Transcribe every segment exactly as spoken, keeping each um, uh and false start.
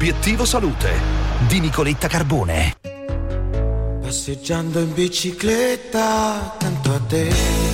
Obiettivo Salute di Nicoletta Carbone. Passeggiando in bicicletta accanto a te,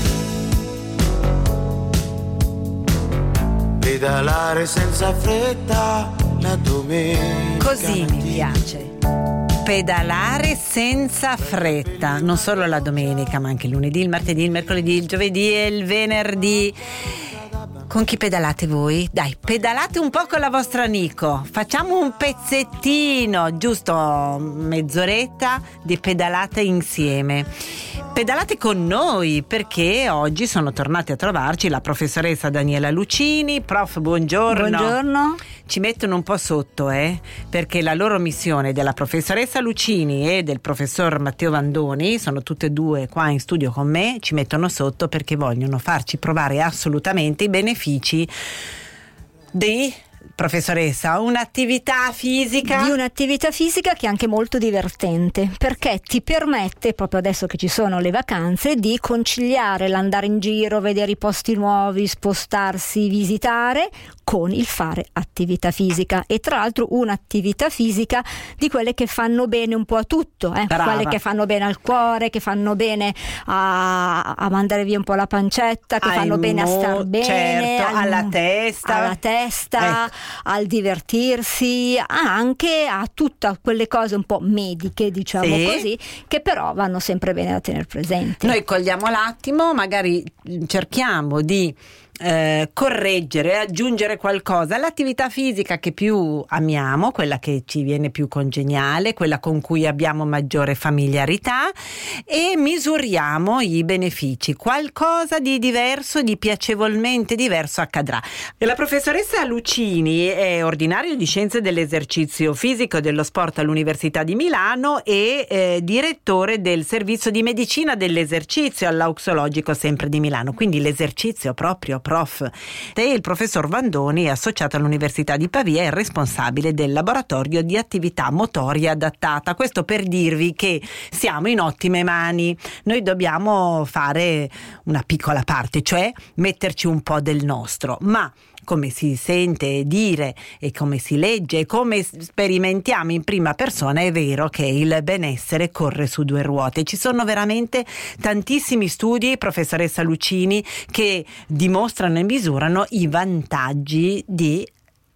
pedalare senza fretta la domenica. Così mi piace. Pedalare senza fretta, non solo la domenica, ma anche il lunedì, il martedì, il mercoledì, il giovedì e il venerdì. Con chi pedalate voi? Dai, pedalate un po' con la vostra Nico. Facciamo un pezzettino, giusto mezz'oretta di pedalate insieme. Pedalate con noi, perché oggi sono tornati a trovarci la professoressa Daniela Lucini. Prof, buongiorno. Buongiorno. Ci mettono un po' sotto, eh, perché la loro missione della professoressa Lucini e del professor Matteo Vandoni, sono tutte e due qua in studio con me, ci mettono sotto perché vogliono farci provare assolutamente i benefici di, professoressa, un'attività fisica. Di un'attività fisica che è anche molto divertente, perché ti permette, proprio adesso che ci sono le vacanze, di conciliare l'andare in giro, vedere i posti nuovi, spostarsi, visitare, con il fare attività fisica. E tra l'altro un'attività fisica di quelle che fanno bene un po' a tutto, eh? Quelle che fanno bene al cuore, che fanno bene a, a mandare via un po' la pancetta, che Ai fanno bene mo- a star bene, certo, al, alla testa, alla testa, ecco, al divertirsi, anche a tutte quelle cose un po' mediche, diciamo sì, così, che però vanno sempre bene da tenere presenti. Noi cogliamo l'attimo, magari cerchiamo di Eh, correggere, aggiungere qualcosa all'attività fisica che più amiamo, quella che ci viene più congeniale, quella con cui abbiamo maggiore familiarità, e misuriamo i benefici. Qualcosa di diverso, di piacevolmente diverso accadrà. La professoressa Lucini è ordinario di scienze dell'esercizio fisico e dello sport all'Università di Milano e eh, direttore del servizio di medicina dell'esercizio all'Auxologico sempre di Milano, quindi l'esercizio proprio prof. E il professor Vandoni è associato all'Università di Pavia e è responsabile del laboratorio di attività motoria adattata. Questo per dirvi che siamo in ottime mani. Noi dobbiamo fare una piccola parte, cioè metterci un po' del nostro, ma come si sente dire e come si legge e come sperimentiamo in prima persona, è vero che il benessere corre su due ruote. Ci sono veramente tantissimi studi, professoressa Lucini, che dimostrano e misurano i vantaggi di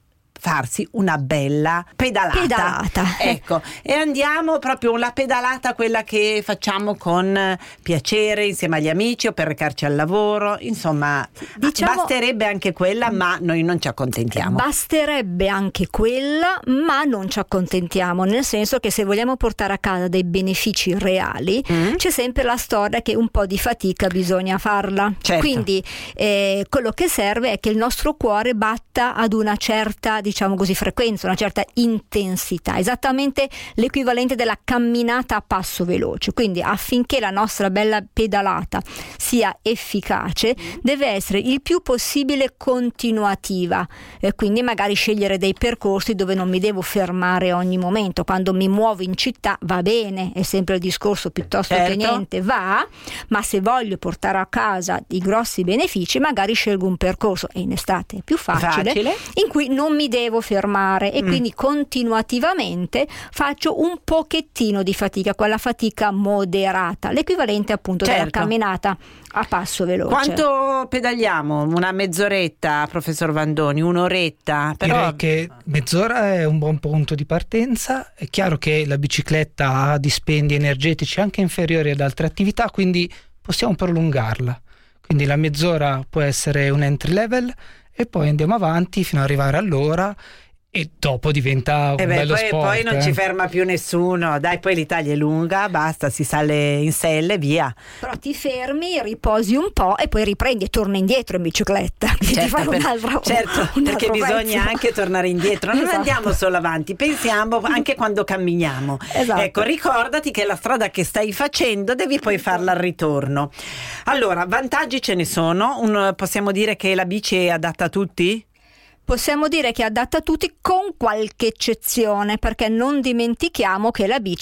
farsi una bella pedalata. Pedalata. Ecco, e andiamo proprio la pedalata, quella che facciamo con piacere insieme agli amici o per recarci al lavoro, insomma, diciamo, basterebbe anche quella, ma noi non ci accontentiamo. Basterebbe anche quella, ma non ci accontentiamo, nel senso che se vogliamo portare a casa dei benefici reali, mm. c'è sempre la storia che un po' di fatica bisogna farla. Certo. Quindi eh, quello che serve è che il nostro cuore batta ad una certa, diciamo così, frequenza, una certa intensità, esattamente l'equivalente della camminata a passo veloce. Quindi affinché la nostra bella pedalata sia efficace, deve essere il più possibile continuativa, e quindi magari scegliere dei percorsi dove non mi devo fermare ogni momento. Quando mi muovo in città va bene, è sempre il discorso piuttosto certo. che niente va, ma se voglio portare a casa i grossi benefici, magari scelgo un percorso, e in estate è più facile, facile. in cui non mi devo fermare, e mm. quindi continuativamente faccio un pochettino di fatica, quella fatica moderata, l'equivalente appunto certo. della camminata a passo veloce. Quanto pedaliamo? Una mezz'oretta, professor Vandoni? Un'oretta? Però... Direi che mezz'ora è un buon punto di partenza. È chiaro che la bicicletta ha dispendi energetici anche inferiori ad altre attività, quindi possiamo prolungarla. Quindi la mezz'ora può essere un entry level e poi andiamo avanti fino ad arrivare all'ora, e dopo diventa un eh beh, bello poi, sport. Poi non eh. ci ferma più nessuno, dai, poi l'Italia è lunga, basta, si sale in selle e via. Però ti fermi, riposi un po' e poi riprendi e torni indietro in bicicletta. Certo, ti fai per, un altro, certo un perché altro bisogna pezzo. anche tornare indietro, non esatto. andiamo solo avanti, pensiamo anche quando camminiamo. Esatto. Ecco, ricordati che la strada che stai facendo devi poi farla al ritorno. Allora, vantaggi ce ne sono. Un, possiamo dire che la bici è adatta a tutti? Possiamo dire che è adatta a tutti, con qualche eccezione, perché non dimentichiamo che la bici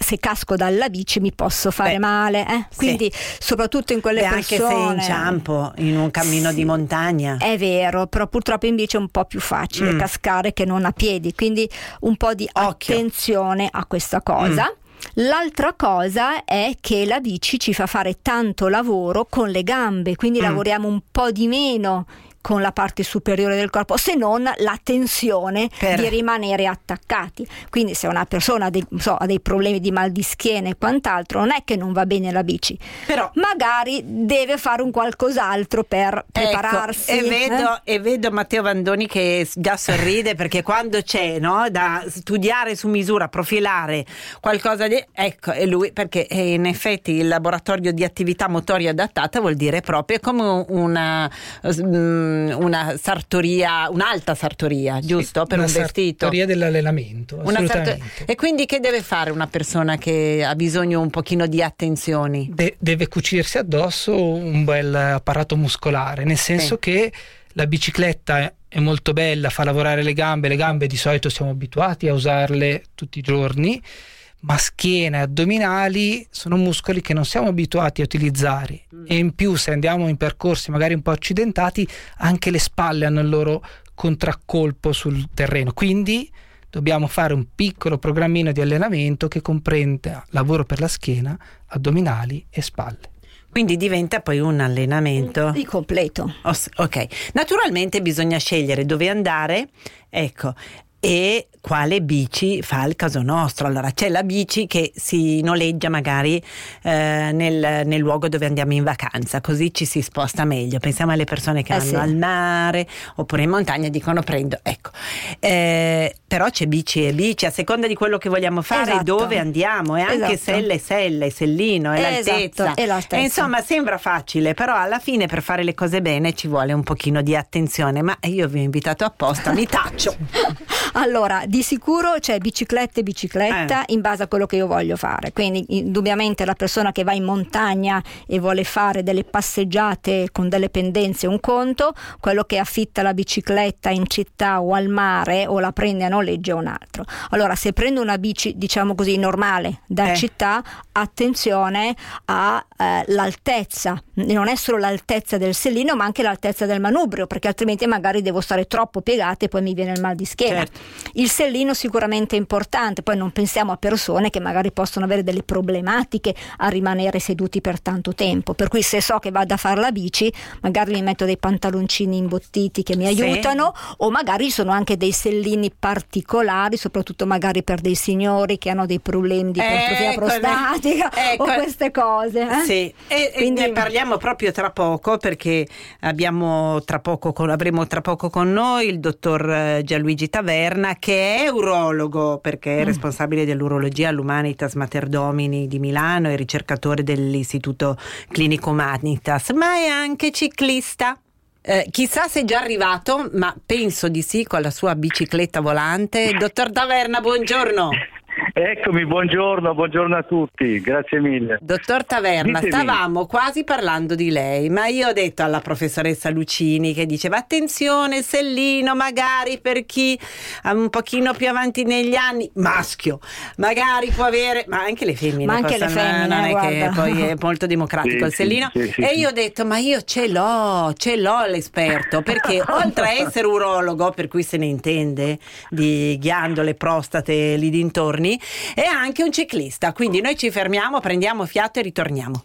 se casco dalla bici mi posso fare Beh, male, eh? Quindi sì. soprattutto in quelle Beh, persone, anche se inciampo in un cammino sì, di montagna, è vero, però purtroppo in bici è un po' più facile Mm. cascare che non a piedi, quindi un po' di Occhio. attenzione a questa cosa. Mm. L'altra cosa è che la bici ci fa fare tanto lavoro con le gambe, quindi Mm. lavoriamo un po' di meno con la parte superiore del corpo, se non la tensione Per- di rimanere attaccati. Quindi se una persona ha dei, so, ha dei problemi di mal di schiena e quant'altro, non è che non va bene la bici, però magari deve fare un qualcos'altro per prepararsi. Ecco, e vedo, eh? e vedo Matteo Vandoni che già sorride, perché quando c'è, no, da studiare su misura, profilare qualcosa di, ecco, è lui, perché eh, in effetti il laboratorio di attività motoria adattata vuol dire proprio come una, mm, una sartoria, un'alta sartoria, giusto? Per una un vestito. sartoria dell'allenamento, Una assolutamente. sarto- E quindi che deve fare una persona che ha bisogno un pochino di attenzioni? De- deve cucirsi addosso un bel apparato muscolare, nel senso Sì. che la bicicletta è molto bella, fa lavorare le gambe, le gambe di solito siamo abituati a usarle tutti i giorni, ma schiena e addominali sono muscoli che non siamo abituati a utilizzare, Mm. e in più se andiamo in percorsi magari un po' accidentati anche le spalle hanno il loro contraccolpo sul terreno, quindi dobbiamo fare un piccolo programmino di allenamento che comprenda lavoro per la schiena, addominali e spalle. Quindi diventa poi un allenamento Di completo. Os- ok, naturalmente bisogna scegliere dove andare, ecco, e quale bici fa il caso nostro. Allora c'è la bici che si noleggia magari eh, nel, nel luogo dove andiamo in vacanza, così ci si sposta meglio. Pensiamo alle persone che Eh vanno sì. al mare oppure in montagna e dicono prendo, ecco. Eh, però c'è bici e bici a seconda di quello che vogliamo fare, Esatto. dove andiamo, e anche Esatto. selle e selle, sellino e Esatto, l'altezza. e l'altezza. E insomma sembra facile, però alla fine per fare le cose bene ci vuole un pochino di attenzione, ma io vi ho invitato apposta, mi taccio. Allora, di sicuro c'è bicicletta e bicicletta Eh. in base a quello che io voglio fare, quindi indubbiamente la persona che va in montagna e vuole fare delle passeggiate con delle pendenze un conto, quello che affitta la bicicletta in città o al mare o la prende a noleggio è un altro. Allora, se prendo una bici diciamo così normale da Eh. città, attenzione all'altezza, non è solo l'altezza del sellino ma anche l'altezza del manubrio, perché altrimenti magari devo stare troppo piegata e poi mi viene il mal di schiena. Certo. Il sellino sicuramente è importante, poi non pensiamo a persone che magari possono avere delle problematiche a rimanere seduti per tanto tempo, per cui se so che vado a fare la bici magari mi metto dei pantaloncini imbottiti che mi Sì. aiutano, o magari ci sono anche dei sellini particolari, soprattutto magari per dei signori che hanno dei problemi di ipertrofia Ecco, prostatica ecco. o queste cose, eh? Sì, e, Quindi- e ne parliamo proprio tra poco, perché abbiamo tra poco con, avremo tra poco con noi il dottor eh, Gianluigi Taverna, che è urologo, perché è Mm. responsabile dell'urologia all'Humanitas Mater Domini di Milano e ricercatore dell'Istituto Clinico Humanitas, ma è anche ciclista. Eh, chissà se è già arrivato, ma penso di sì, con la sua bicicletta volante. Dottor Taverna, buongiorno. Eccomi, buongiorno, buongiorno a tutti, grazie mille. Dottor Taverna, Ditemi. stavamo quasi parlando di lei, ma io ho detto alla professoressa Lucini, che diceva attenzione, sellino magari per chi è un pochino più avanti negli anni, maschio, magari può avere, ma anche le femmine, Ma anche le possono- femmine, non è che guarda. poi è molto democratico Sì, il sellino, sì, sì, sì, e sì. io ho detto ma io ce l'ho, ce l'ho l'esperto, perché oltre a essere urologo, per cui se ne intende di ghiandole, prostate, lì dintorni, è anche un ciclista, quindi noi ci fermiamo, prendiamo fiato e ritorniamo.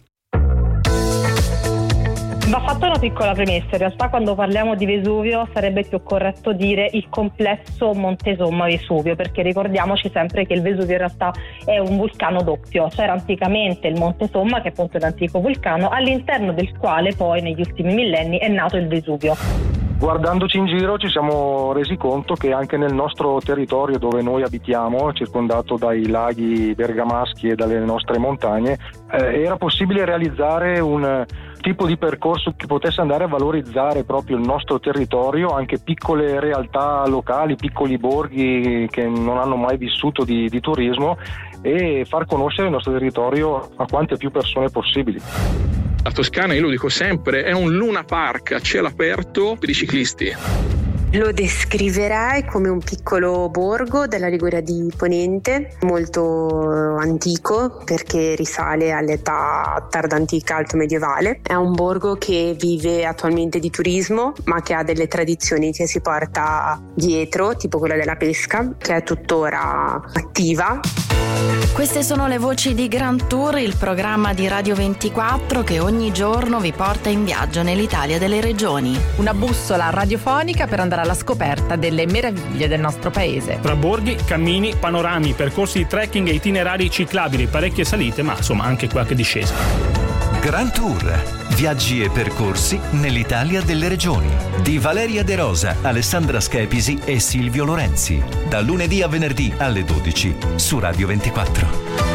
Va fatta una piccola premessa, in realtà quando parliamo di Vesuvio sarebbe più corretto dire il complesso Monte Somma-Vesuvio, perché ricordiamoci sempre che il Vesuvio in realtà è un vulcano doppio. C'era anticamente il Monte Somma, che è appunto un antico vulcano, all'interno del quale poi negli ultimi millenni è nato il Vesuvio. Guardandoci in giro ci siamo resi conto che anche nel nostro territorio dove noi abitiamo, circondato dai laghi bergamaschi e dalle nostre montagne, eh, era possibile realizzare un tipo di percorso che potesse andare a valorizzare proprio il nostro territorio, anche piccole realtà locali, piccoli borghi che non hanno mai vissuto di, di turismo, e far conoscere il nostro territorio a quante più persone possibili. La Toscana, io lo dico sempre, è un Luna Park a cielo aperto per i ciclisti. Lo descriverei come un piccolo borgo della Liguria di Ponente, molto antico perché risale all'età tarda antica, alto medievale. È un borgo che vive attualmente di turismo, ma che ha delle tradizioni che si porta dietro, tipo quella della pesca, che è tuttora attiva. Queste sono le voci di Grand Tour, il programma di Radio ventiquattro che ogni giorno vi porta in viaggio nell'Italia delle regioni. Una bussola radiofonica per andare alla scoperta delle meraviglie del nostro paese. Tra borghi, cammini, panorami, percorsi di trekking e itinerari ciclabili, parecchie salite, ma insomma anche qualche discesa. Grand Tour, viaggi e percorsi nell'Italia delle regioni. Di Valeria De Rosa, Alessandra Schepisi e Silvio Lorenzi. Da lunedì a venerdì alle dodici su Radio ventiquattro.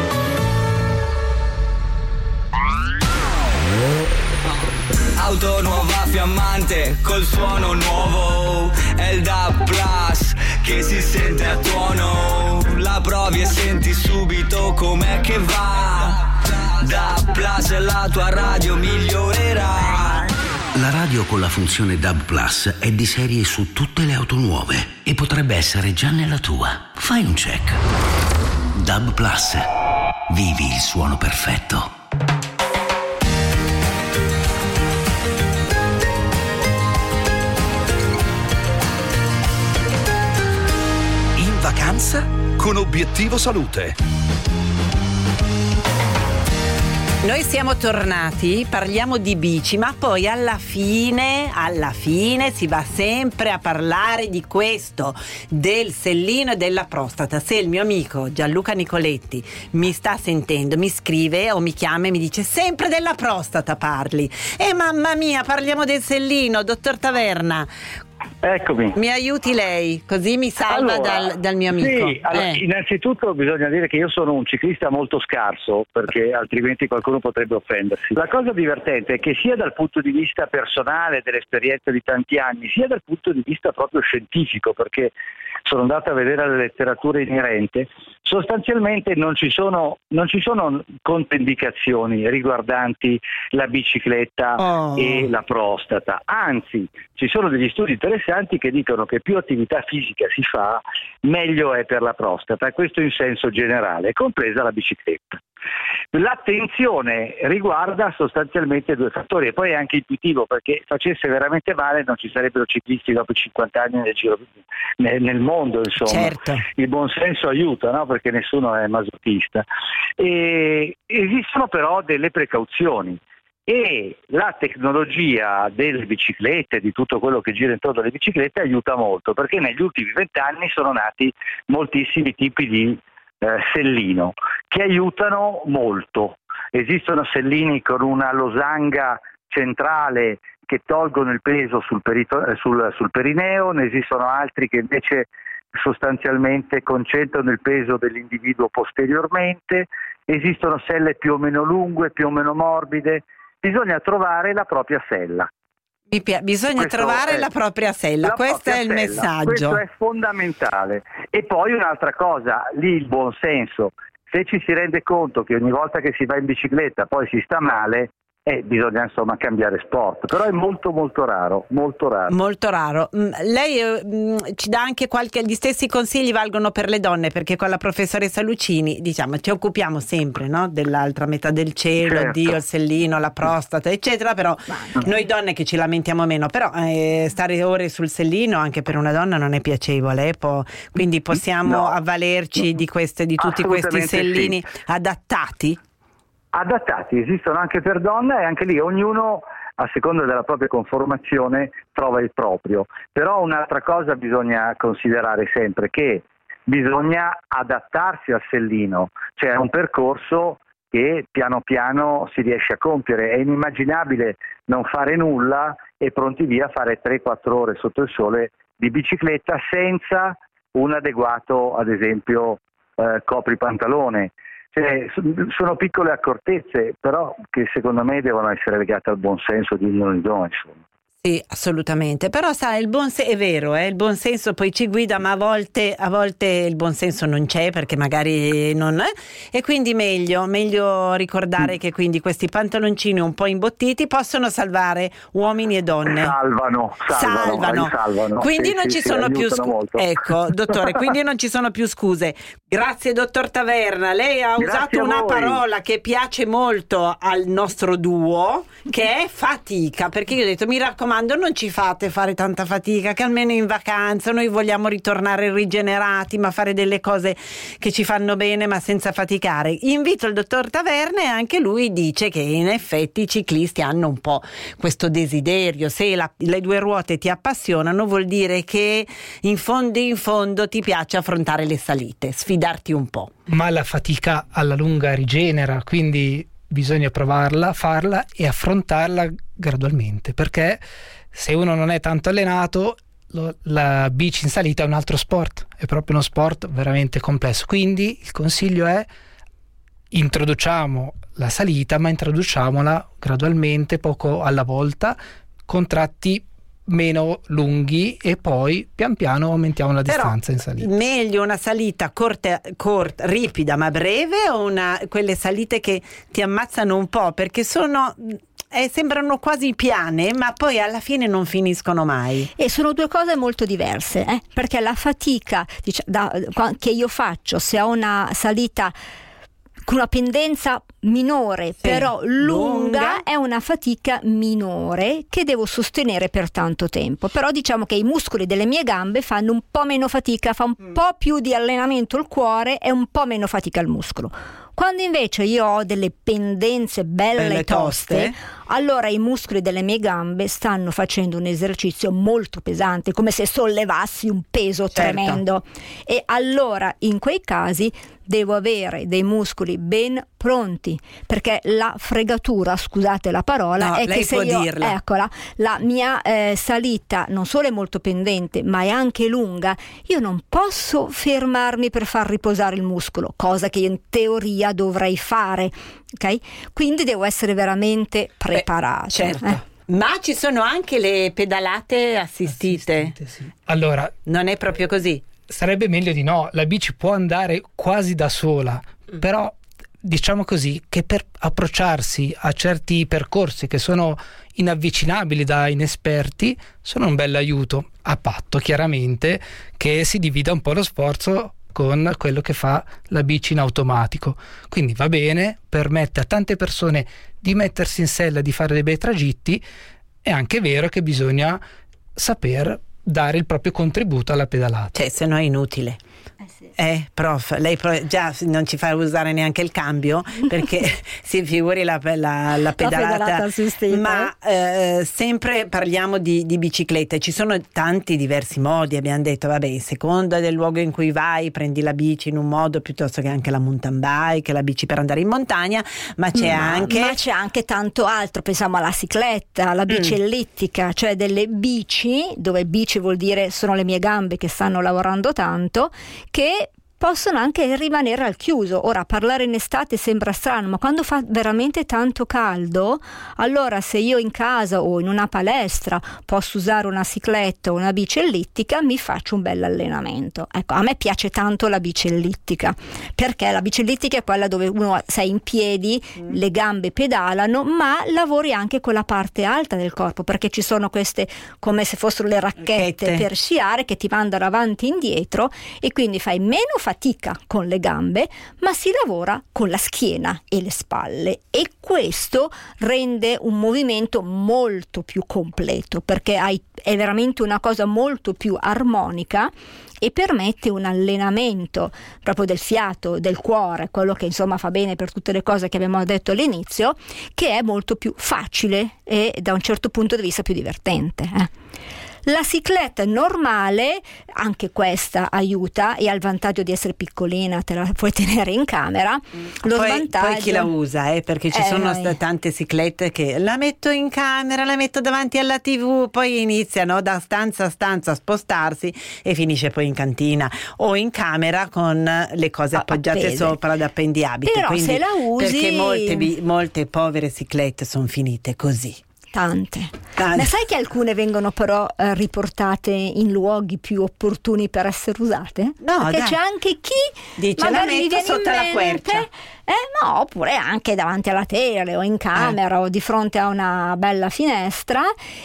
Auto nuova fiammante col suono nuovo, è il D A B Plus che si sente a tuono. La provi e senti subito com'è che va. D A B Plus, la tua radio migliorerà. La radio con la funzione D A B Plus è di serie su tutte le auto nuove e potrebbe essere già nella tua. Fai un check. D A B Plus. Vivi il suono perfetto. In vacanza con Obiettivo Salute. Noi siamo tornati, parliamo di bici, ma poi alla fine, alla fine si va sempre a parlare di questo, del sellino e della prostata. Se il mio amico Gianluca Nicoletti mi sta sentendo, mi scrive o mi chiama e mi dice sempre della prostata parli. E mamma mia, parliamo del sellino, dottor Taverna. Eccomi. Mi aiuti lei, così mi salva allora, dal, dal mio amico. Sì, allora, eh. innanzitutto bisogna dire che io sono un ciclista molto scarso, perché altrimenti qualcuno potrebbe offendersi. La cosa divertente è che sia dal punto di vista personale, dell'esperienza di tanti anni, sia dal punto di vista proprio scientifico, perché sono andato a vedere la letteratura inerente, sostanzialmente non ci sono, non ci sono controindicazioni riguardanti la bicicletta oh. e la prostata, anzi ci sono degli studi interessanti che dicono che più attività fisica si fa, meglio è per la prostata, questo in senso generale, compresa la bicicletta. L'attenzione riguarda sostanzialmente due fattori e poi è anche intuitivo, perché facesse veramente male non ci sarebbero ciclisti dopo cinquanta anni nel, giro, nel, nel mondo, insomma. Certo. Il buonsenso aiuta, no? Perché nessuno è masochista. E esistono però delle precauzioni e la tecnologia delle biciclette, di tutto quello che gira intorno alle biciclette, aiuta molto, perché negli ultimi vent'anni sono nati moltissimi tipi di Eh, sellino che aiutano molto. Esistono sellini con una losanga centrale che tolgono il peso sul, perito- eh, sul, sul perineo, ne esistono altri che invece sostanzialmente concentrano il peso dell'individuo posteriormente, esistono selle più o meno lunghe, più o meno morbide, bisogna trovare la propria sella. Bisogna questo trovare è, la propria sella, la questo propria è il sella. messaggio. Questo è fondamentale. E poi un'altra cosa, lì il buon senso. Se ci si rende conto che ogni volta che si va in bicicletta poi si sta male, eh, bisogna insomma cambiare sport, però è molto molto raro, molto raro. Molto raro. Lei mh, ci dà anche qualche, gli stessi consigli valgono per le donne, perché con la professoressa Lucini diciamo ci occupiamo sempre, no, dell'altra metà del cielo, certo. Dio, il sellino, la prostata eccetera, però Ma... noi donne che ci lamentiamo meno, però eh, stare ore sul sellino anche per una donna non è piacevole, eh, po- quindi possiamo no. avvalerci di queste, di tutti questi sellini sì. adattati? Adattati, esistono anche per donne e anche lì ognuno a seconda della propria conformazione trova il proprio, però un'altra cosa bisogna considerare sempre, che bisogna adattarsi al sellino, cioè è un percorso che piano piano si riesce a compiere, è inimmaginabile non fare nulla e pronti via a fare tre quattro ore sotto il sole di bicicletta senza un adeguato, ad esempio, eh, copripantalone. Cioè, sono piccole accortezze, però che secondo me devono essere legate al buon senso di ognuno di noi, insomma. Sì, assolutamente, però sai, il buon se- è vero, eh, il buon senso poi ci guida, ma a volte, a volte il buon senso non c'è perché magari non è, e quindi meglio, meglio ricordare mm. che quindi questi pantaloncini un po' imbottiti possono salvare uomini e donne. Salvano, salvano, salvano. salvano. Quindi sì, non sì, ci sì, sono più scuse. Ecco, dottore, quindi non ci sono più scuse. Grazie dottor Taverna, lei ha Grazie usato una parola che piace molto al nostro duo, che è fatica, perché io ho detto mi raccomando, non ci fate fare tanta fatica, che almeno in vacanza noi vogliamo ritornare rigenerati, ma fare delle cose che ci fanno bene ma senza faticare. Invito il dottor Taverna e anche lui dice che in effetti i ciclisti hanno un po' questo desiderio, se la, le due ruote ti appassionano vuol dire che in fondo in fondo ti piace affrontare le salite, sfidarti un po'. Ma la fatica alla lunga rigenera, quindi bisogna provarla, farla e affrontarla gradualmente, perché se uno non è tanto allenato, lo, la bici in salita è un altro sport, è proprio uno sport veramente complesso. Quindi il consiglio è: introduciamo la salita, ma introduciamola gradualmente, poco alla volta, con tratti meno lunghi, e poi pian piano aumentiamo la distanza. Però, in salita. Meglio una salita corta, corta, ripida ma breve, o una, quelle salite che ti ammazzano un po', perché sono eh, sembrano quasi piane ma poi alla fine non finiscono mai. E sono due cose molto diverse, eh? Perché la fatica dic- da, che io faccio se ho una salita con una pendenza minore, sì, però lunga, lunga, è una fatica minore che devo sostenere per tanto tempo. Però diciamo che i muscoli delle mie gambe fanno un po' meno fatica, fa un mm. po' più di allenamento il cuore e un po' meno fatica il muscolo. Quando invece io ho delle pendenze belle, belle toste, toste, allora i muscoli delle mie gambe stanno facendo un esercizio molto pesante, come se sollevassi un peso certo. tremendo. E allora in quei casi devo avere dei muscoli ben pronti, perché la fregatura, scusate la parola, no, è che se io, dirla. eccola, la mia eh, salita non solo è molto pendente, ma è anche lunga, io non posso fermarmi per far riposare il muscolo, cosa che in teoria dovrei fare, ok? Quindi devo essere veramente preparato. Beh, certo. Eh. Ma ci sono anche le pedalate assistite. assistite sì. Allora, non è proprio così. Sarebbe meglio di no, la bici può andare quasi da sola, mm. però diciamo così che per approcciarsi a certi percorsi che sono inavvicinabili da inesperti sono un bel aiuto, a patto chiaramente che si divida un po' lo sforzo con quello che fa la bici in automatico. Quindi va bene, permette a tante persone di mettersi in sella, di fare dei bei tragitti. È anche vero che bisogna saper dare il proprio contributo alla pedalata. Cioè, se no è inutile. Eh, sì. eh prof, lei pro- già non ci fa usare neanche il cambio, perché si figuri la, la, la pedalata, la pedalata assistita. Ma eh, sempre parliamo di, di biciclette, ci sono tanti diversi modi, abbiamo detto, vabbè, in seconda del luogo in cui vai prendi la bici in un modo piuttosto che anche la mountain bike, la bici per andare in montagna, ma c'è ma, anche ma c'è anche tanto altro, pensiamo alla cicletta, alla bici mm. ellittica, cioè delle bici, dove bici vuol dire sono le mie gambe che stanno lavorando tanto, che possono anche rimanere al chiuso. Ora, parlare in estate sembra strano, ma quando fa veramente tanto caldo, allora se io in casa o in una palestra posso usare una cicletta o una bici ellittica, mi faccio un bel allenamento. Ecco, a me piace tanto la bici ellittica, perché la bici ellittica è quella dove uno sei in piedi, mm. le gambe pedalano, ma lavori anche con la parte alta del corpo, perché ci sono queste, come se fossero le racchette Racchette. per sciare, che ti mandano avanti e indietro, e quindi fai meno fatica fatica con le gambe, ma si lavora con la schiena e le spalle, e questo rende un movimento molto più completo, perché hai, è veramente una cosa molto più armonica e permette un allenamento proprio del fiato, del cuore, quello che insomma fa bene per tutte le cose che abbiamo detto all'inizio, che è molto più facile e da un certo punto di vista più divertente. Eh. La cicletta normale, anche questa aiuta, e ha il vantaggio di essere piccolina, te la puoi tenere in camera. Mm. Lo poi, svantaggio... poi chi la usa, eh, perché ci eh, sono noi... tante ciclette che la metto in camera, la metto davanti alla tivù, poi iniziano da stanza a stanza a spostarsi e finisce poi in cantina o in camera con le cose appoggiate appese. sopra da appendiabiti. Però quindi, se la usi... perché molte, molte povere ciclette sono finite così. Tante. Tante. Ma sai che alcune vengono però eh, riportate in luoghi più opportuni per essere usate? No, perché dai. c'è anche chi dice la magari gli metto viene sotto in la mente, quercia. eh, no, oppure anche davanti alla tele o in camera Eh. o di fronte a una bella finestra,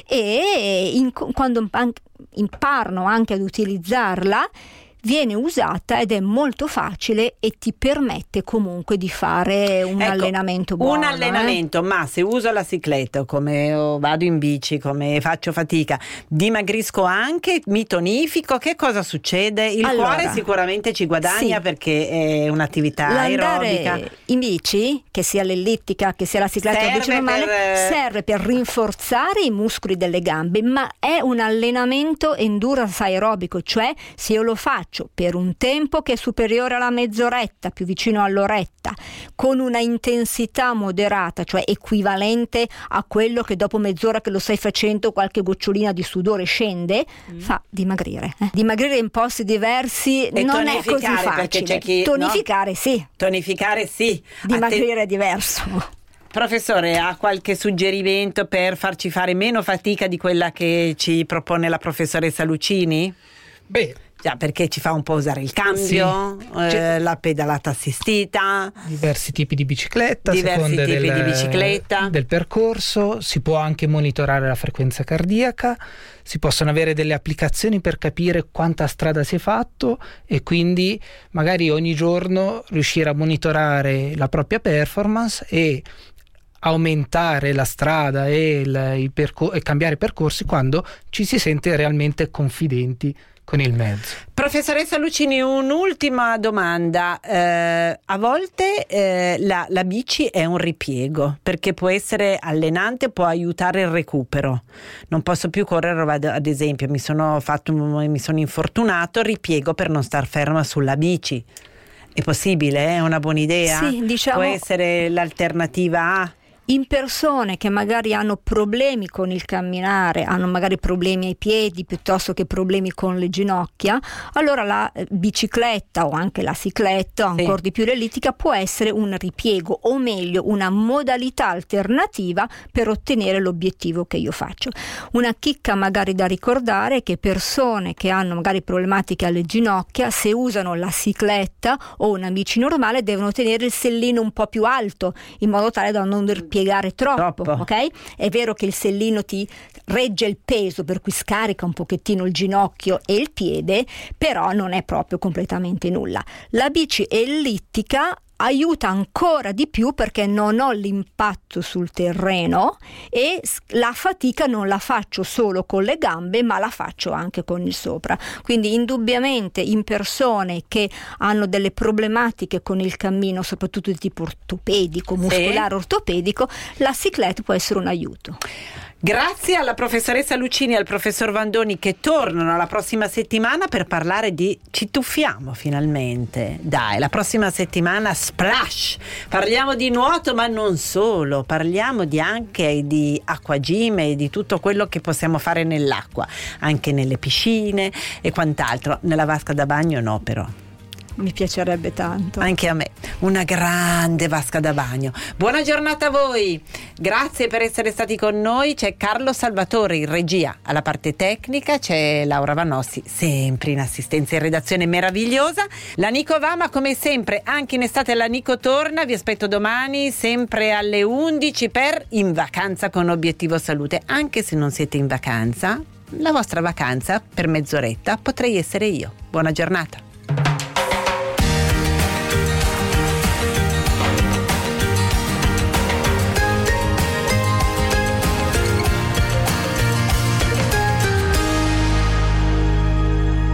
e in- quando an- imparano anche ad utilizzarla viene usata ed è molto facile e ti permette comunque di fare un Ecco, allenamento buono. Un allenamento, eh? ma se uso la cicletta, come o vado in bici, come faccio fatica, dimagrisco anche, mi tonifico, che cosa succede? Il Allora, cuore sicuramente ci guadagna sì. perché è un'attività aerobica. L'andare in bici, che sia l'ellittica, che sia la cicletta o la bici Serve normale, per- serve per rinforzare i muscoli delle gambe, ma è un allenamento endurance aerobico, cioè se io lo faccio per un tempo che è superiore alla mezz'oretta, più vicino all'oretta, con una intensità moderata, cioè equivalente a quello che dopo mezz'ora che lo stai facendo qualche gocciolina di sudore scende, mm. fa dimagrire. Eh. Dimagrire in posti diversi E non è così tonificare, perché facile. c'è chi- Tonificare no? sì. Tonificare sì. Dimagrire Atten- è diverso. Professore, ha qualche suggerimento per farci fare meno fatica di quella che ci propone la professoressa Lucini? Beh, già, perché ci fa un po' usare il cambio, Sì. eh, C'è- la pedalata assistita, diversi tipi di bicicletta, a diversi seconda tipi del, di bicicletta. del percorso. Si può anche monitorare la frequenza cardiaca, si possono avere delle applicazioni per capire quanta strada si è fatto e quindi magari ogni giorno riuscire a monitorare la propria performance e aumentare la strada e, il, il percor- e cambiare percorsi quando ci si sente realmente confidenti con il mezzo. Professoressa Lucini, un'ultima domanda. Eh, a volte eh, la, la bici è un ripiego, perché può essere allenante, può aiutare il recupero. Non posso più correre, vado- ad esempio, mi sono, fatto, mi sono infortunato, ripiego per non star ferma sulla bici. È possibile? È una buona idea? Sì, diciamo- Può essere l'alternativa A? In persone che magari hanno problemi con il camminare, hanno magari problemi ai piedi piuttosto che problemi con le ginocchia, allora la eh, bicicletta o anche la cicletta, o Sì. ancora di più l'ellittica, può essere un ripiego, o meglio una modalità alternativa per ottenere l'obiettivo che io faccio. Una chicca magari da ricordare è che persone che hanno magari problematiche alle ginocchia, se usano la cicletta o una bici normale, devono tenere il sellino un po' più alto in modo tale da non dover piegare troppo, Troppo. ok? È vero che il sellino ti regge il peso, per cui scarica un pochettino il ginocchio e il piede, però non è proprio completamente nulla. La bici ellittica aiuta ancora di più perché non ho l'impatto sul terreno e s- la fatica non la faccio solo con le gambe, ma la faccio anche con il sopra. Quindi indubbiamente in persone che hanno delle problematiche con il cammino, soprattutto di tipo ortopedico, muscolare ortopedico, la cicletta può essere un aiuto. Grazie alla professoressa Lucini e al professor Vandoni, che tornano la prossima settimana per parlare di... Ci tuffiamo finalmente. Dai, la prossima settimana Splash! Parliamo di nuoto, ma non solo. Parliamo di anche di acquagime e di tutto quello che possiamo fare nell'acqua, anche nelle piscine e quant'altro. Nella vasca da bagno no, però. Mi piacerebbe tanto. Anche a me, una grande vasca da bagno. Buona giornata a voi, grazie per essere stati con noi. C'è Carlo Salvatore in regia, alla parte tecnica c'è Laura Vanossi, sempre in assistenza in redazione meravigliosa. La Nico va, ma come sempre anche in estate la Nico torna. Vi aspetto domani sempre alle undici per In Vacanza con Obiettivo Salute. Anche se non siete in vacanza, la vostra vacanza per mezz'oretta potrei essere io. Buona giornata.